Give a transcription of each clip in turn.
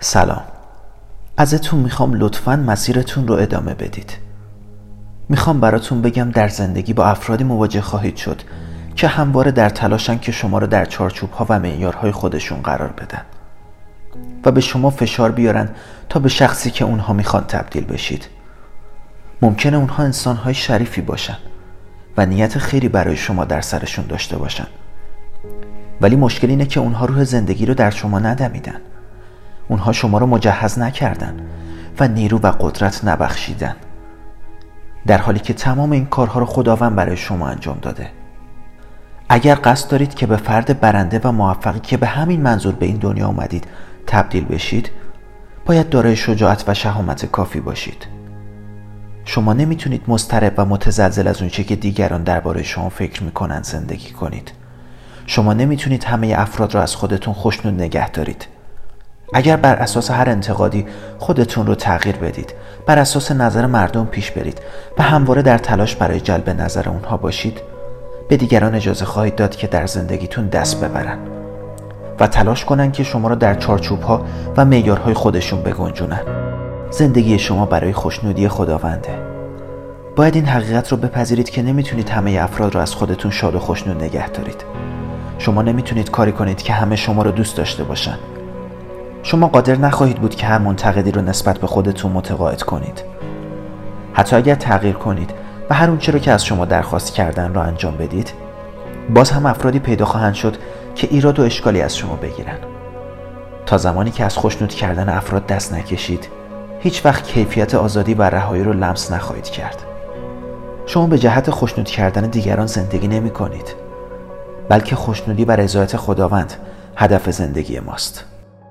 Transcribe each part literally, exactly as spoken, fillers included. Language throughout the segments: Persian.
سلام. ازتون میخوام لطفاً مسیرتون رو ادامه بدید. میخوام براتون بگم در زندگی با افرادی مواجه خواهید شد که همواره در تلاشن که شما رو در چارچوب‌ها و معیارهای خودشون قرار بدن و به شما فشار بیارن تا به شخصی که اونها میخوان تبدیل بشید. ممکنه اونها انسانهای شریفی باشن و نیت خیری برای شما در سرشون داشته باشن، ولی مشکل اینه که اونها روح زندگی رو در شما ندمیدن. اونها شما رو مجهز نکردن و نیرو و قدرت نبخشیدن، در حالی که تمام این کارها رو خداوند برای شما انجام داده. اگر قصد دارید که به فرد برنده و موفقی که به همین منظور به این دنیا اومدید تبدیل بشید، باید دارای شجاعت و شهامت کافی باشید. شما نمیتونید مضطرب و متزلزل از اونچه که دیگران درباره شما فکر میکنن زندگی کنید. شما نمیتونید همه افراد را از خودتون خوشنود نگه دارید. اگر بر اساس هر انتقادی خودتون رو تغییر بدید، بر اساس نظر مردم پیش برید و همواره در تلاش برای جلب نظر اونها باشید، به دیگران اجازه خواهید داد که در زندگیتون دست ببرن و تلاش کنن که شما رو در چارچوب‌ها و معیارهای خودشون بگنجونن. زندگی شما برای خوشنودی خداونده. باید این حقیقت رو بپذیرید که نمیتونید همه افراد رو از خودتون شاد و خوشنود نگه دارید. شما نمیتونید کاری کنید که همه شما رو دوست داشته باشن. شما قادر نخواهید بود که هر منتقدی رو نسبت به خودتون متقاعد کنید. حتی اگر تغییر کنید و هر اونچه رو که از شما درخواست کردن رو انجام بدید، باز هم افرادی پیدا خواهند شد که ایراد و اشکالی از شما بگیرن. تا زمانی که از خوشنود کردن افراد دست نکشید، هیچ وقت کیفیت آزادی و رهایی رو لمس نخواهید کرد. شما به جهت خوشنود کردن دیگران زندگی نمی کنید، بلکه خوشنودی و رضایت خداوند هدف زندگی ماست.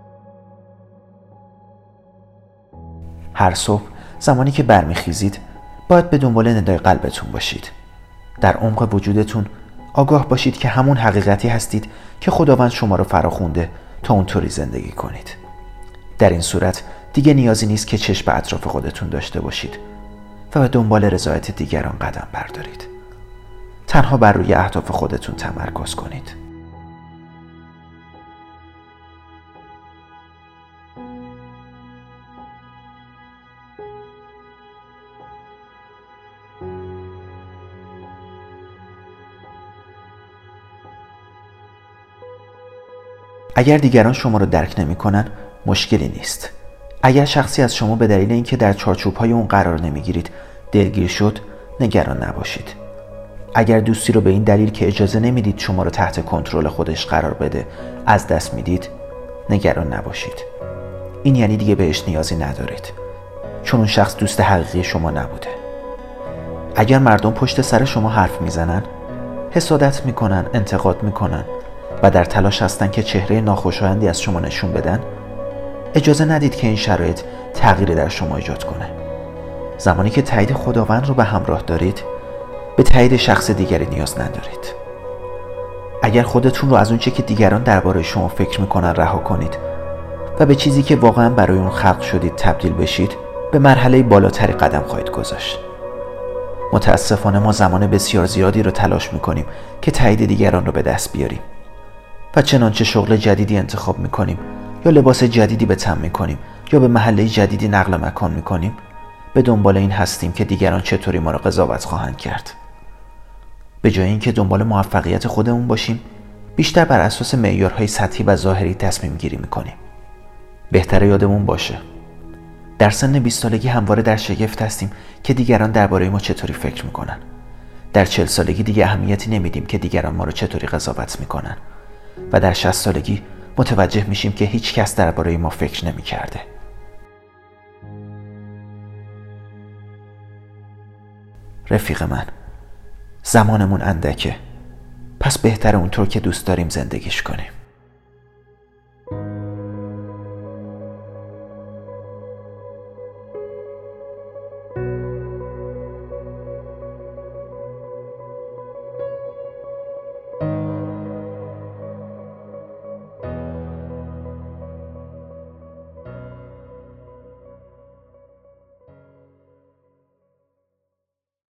هر صبح زمانی که برمیخیزید، باید به دنبال ندای قلبتون باشید. در عمق وجودتون آگاه باشید که همون حقیقتی هستید که خداوند شما رو فراخونده تا اونطوری زندگی کنید. در این صورت دیگه نیازی نیست که چشم به اطراف خودتون داشته باشید و به دنبال رضایت دیگران قدم بردارید. تنها بر روی اهداف خودتون تمرکز کنید. اگر دیگران شما رو درک نمی کنن، مشکلی نیست. اگر شخصی از شما به دلیل اینکه در چارچوب‌های اون قرار نمیگیرید دلگیر شد، نگران نباشید. اگر دوستی رو به این دلیل که اجازه نمیدید شما رو تحت کنترل خودش قرار بده از دست میدید، نگران نباشید. این یعنی دیگه بهش نیازی ندارید، چون اون شخص دوست حقیقی شما نبوده. اگر مردم پشت سر شما حرف میزنن، حسادت میکنن، انتقاد میکنن و در تلاش هستن که چهره ناخوشایندی از شما نشون بدن، اجازه ندید که این شرایط تغییری در شما ایجاد کنه. زمانی که تایید خداوند رو به همراه دارید، به تایید شخص دیگری نیاز ندارید. اگر خودتون رو از اونچه که دیگران درباره شما فکر میکنن رها کنید و به چیزی که واقعا برای اون خلق شدید تبدیل بشید، به مرحله بالاتری قدم خواهید گذاشت. متاسفانه ما زمان بسیار زیادی رو تلاش میکنیم که تایید دیگران رو به دست بیاریم و چنانچه شغل جدیدی انتخاب میکنیم یا لباس جدیدی به تن میکنیم یا به محله جدیدی نقل مکان میکنیم، به دنبال این هستیم که دیگران چطوری ما را قضاوت خواهند کرد. به جای اینکه دنبال موفقیت خودمون باشیم، بیشتر بر اساس معیارهای سطحی و ظاهری تصمیم گیری میکنیم. بهتره یادمون باشه در سن بیست سالگی همواره در شگفت هستیم که دیگران درباره ما چطوری فکر میکنن. در چهل سالگی دیگه اهمیتی نمیدیم که دیگران ما رو چطوری قضاوت میکنن و در شصت سالگی متوجه میشیم که هیچ کس درباره ما فکر نمیکرده. رفیق من، زمانمون اندکه، پس بهتره اونطور که دوست داریم زندگیش کنیم.